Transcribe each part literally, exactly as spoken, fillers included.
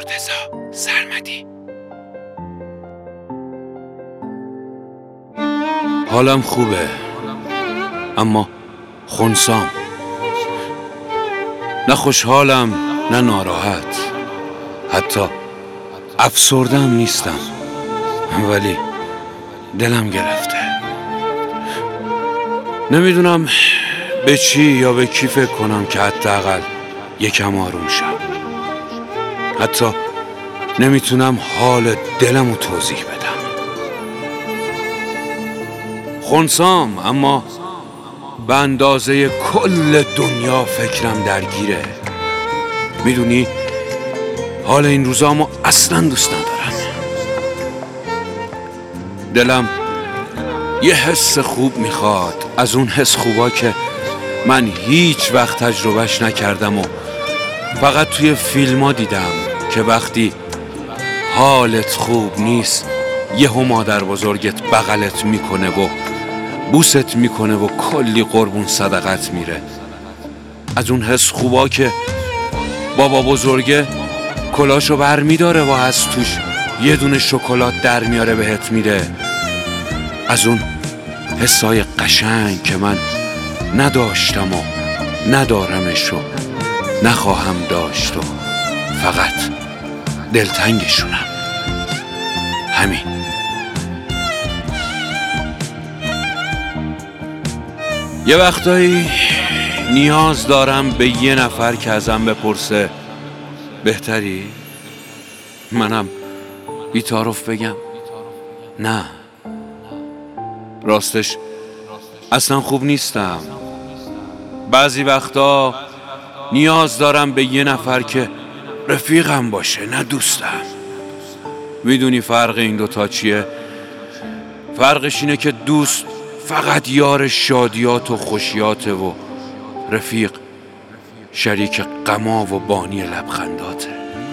مرتضی سرمدی. حالم خوبه اما خنثام، نه خوشحالم نه ناراحت، حتی افسرده‌ام نیستم، ولی دلم گرفته. نمیدونم به چی یا به کی فکر کنم که حداقل یکم آروم شم. حتی نمیتونم حال دلمو توضیح بدم. خنثام اما به اندازه کل دنیا فکرم درگیره. میدونی حال این روزامو اصلا دوست ندارم. دلم یه حس خوب میخواد، از اون حس خوبا که من هیچ وقت تجربهش نکردم و فقط توی فیلم ها دیدم که وقتی حالت خوب نیست یهو مادر بزرگت بغلت میکنه و بوست میکنه و کلی قربون صدقت میره. از اون حس خوبا که بابا بزرگه کلاشو بر میداره و از توش یه دونه شکلات در میاره بهت میره. از اون حسای قشنگ که من نداشتم و ندارمش و نخواهم داشت و فقط دلتنگشونم. همین. یه وقتایی نیاز دارم به یه نفر که ازم بپرسه بهتری؟ منم بی‌تعارف بگم نه، راستش اصلا خوب نیستم. بعضی وقتا نیاز دارم به یه نفر که رفیقم باشه، نه دوستم. میدونی فرق این دوتا چیه؟ فرقش اینه که دوست فقط یار شادیات و خوشیاته و رفیق شریک غما و بانی لبخنداته.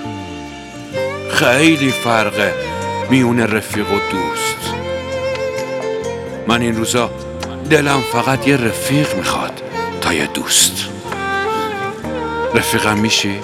خیلی فرقه میون رفیق و دوست. من این روزا دلم فقط یه رفیق میخواد تا یه دوست. رفیقم میشی؟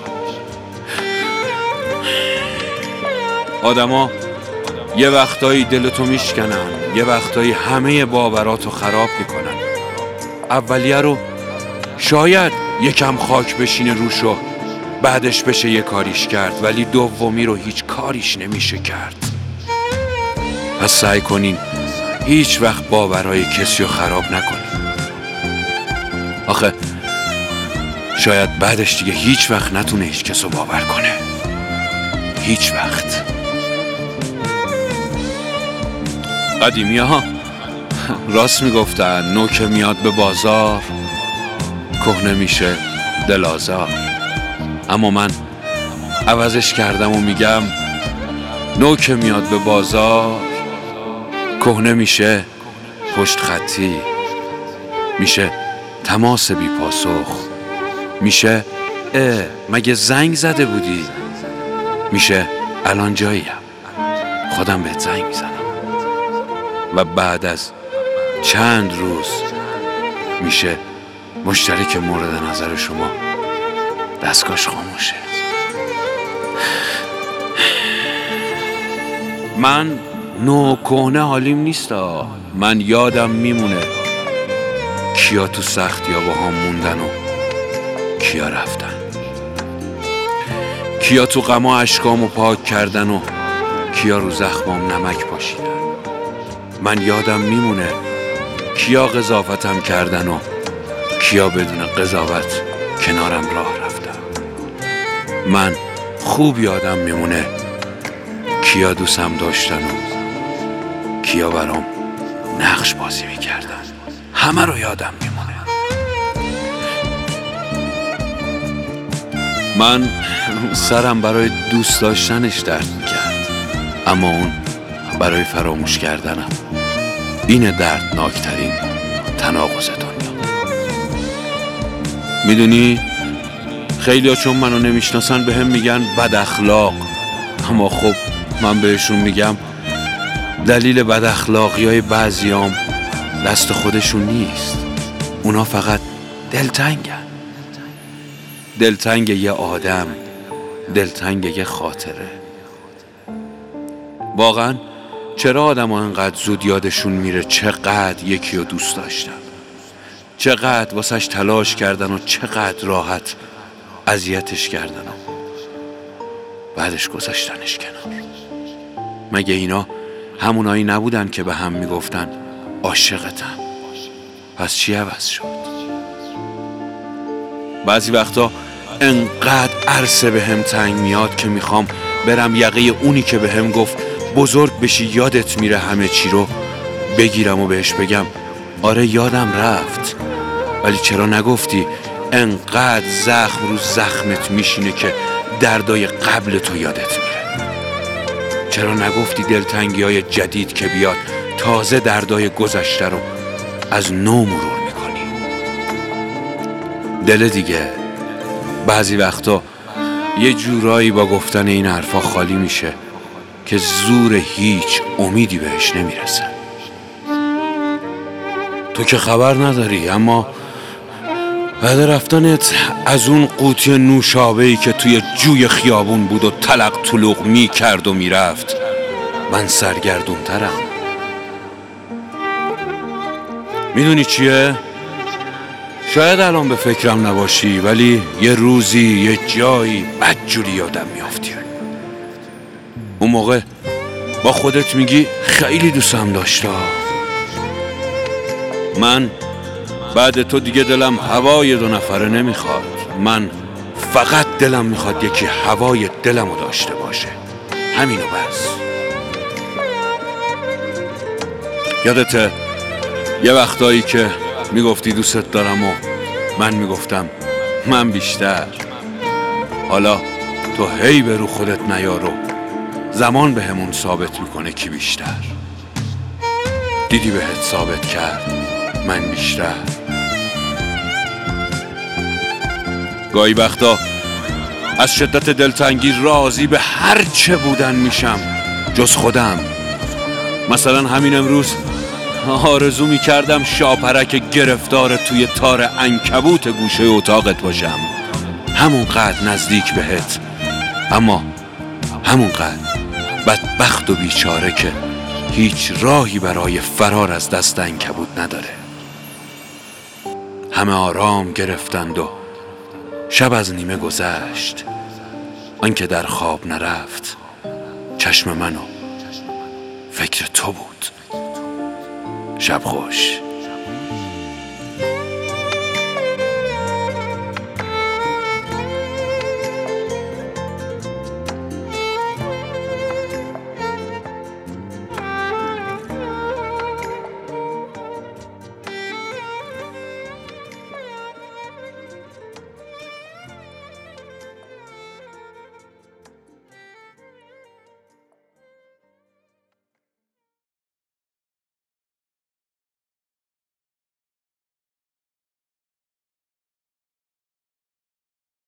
آدما یه وقتایی دلتو میشکنن، یه وقتایی همه باوراتو خراب میکنن. اولیه رو شاید یکم خاک بشینه روشو بعدش بشه یه کاریش کرد، ولی دومی رو هیچ کاریش نمیشه کرد. پس سعی کنین هیچ وقت باورهای کسی رو خراب نکنین. آخه شاید بعدش دیگه هیچ وقت نتونه هیچ کس رو باور کنه. هیچ وقت. قدیمی ها راست میگفتن نوک میاد به بازار کهنه میشه دل آزار. اما من عوضش کردم و میگم نوک میاد به بازار کهنه میشه پشت خطی، میشه تماس بی پاسخ، میشه اه مگه زنگ زده بودی، میشه الان جاییم خودم بهت زنگ میزنم. و بعد از چند روز میشه مشترک مورد نظر شما دستگاهش خاموشه. من نو کهنه حالیم نیستا. من یادم میمونه کیا تو سختی ها با هم موندن و کیا رفتن، کیا تو غما اشکامو پاک کردن و کیا رو زخمام نمک پاشیدن. من یادم میمونه کیا قضاوتم کردن و کیا بدون قضاوت کنارم راه رفتن. من خوب یادم میمونه کیا دوستم داشتن و کیا برام نقش بازی میکردن. همه رو یادم میمونه. من سرم برای دوست داشتنش درد میکرد، اما اون برای فراموش کردنم. این دردناکترین تناقض دنیا. میدونی خیلی ها چون منو نمیشناسن به هم میگن بد اخلاق، اما خب من بهشون میگم دلیل بد اخلاقی های بعضیام دست خودشون نیست. اونا فقط دلتنگن. دلتنگ یه آدم دلتنگ یه خاطره. واقعا چرا آدم ها انقدر زود یادشون میره چقدر یکی رو دوست داشتن، چقدر واسش تلاش کردن و چقدر راحت اذیتش کردن و بعدش گذاشتنش کنار. مگه اینا همونایی نبودن که به هم میگفتن عاشقتم؟ پس چی عوض شد؟ بعضی وقتا انقدر عرصه به هم تنگ میاد که میخوام برم یقه اونی که به هم گفت بزرگ بشی یادت میره همه چی رو بگیرم و بهش بگم آره یادم رفت، ولی چرا نگفتی انقدر زخم رو زخمت میشینه که دردای قبل تو یادت میره؟ چرا نگفتی دلتنگی های جدید که بیاد تازه دردای گذشته رو از نو مرور میکنی؟ دل دیگه بعضی وقتا یه جورایی با گفتن این حرفا خالی میشه که زور هیچ امیدی بهش نمیرسه. تو که خبر نداری، اما بعد رفتنت از اون قوطی نوشابه‌ای که توی جوی خیابون بود و تلق طلوق میکرد و میرفت من سرگردون ترم. میدونی چیه؟ شاید الان به فکرم نباشی، ولی یه روزی یه جایی بدجوری یادم میافتی. اون موقع با خودت میگی خیلی دوستم داشته. من بعد تو دیگه دلم هوای دو نفره نمیخواد، من فقط دلم میخواد یکی هوای دلمو داشته باشه، همینو بس. یادته یه وقتایی که میگفتی دوستت دارم و من میگفتم من بیشتر؟ حالا تو هی به رو خودت نیارو، زمان به همون ثابت میکنه کی بیشتر. دیدی بهت ثابت کرد من بیشتر. گاهی وقتا از شدت دلتنگی راضی به هر چه بودن میشم جز خودم. مثلا همین امروز آرزو میکردم شاپرک گرفتار توی تار عنکبوت گوشه اتاقت باشم، همونقدر نزدیک بهت، اما همونقدر بدبخت و بیچاره که هیچ راهی برای فرار از دست عنکبوت نداره. همه آرام گرفتند و شب از نیمه گذشت، آنکه در خواب نرفت چشم منو فکر تو بود. شب خوش.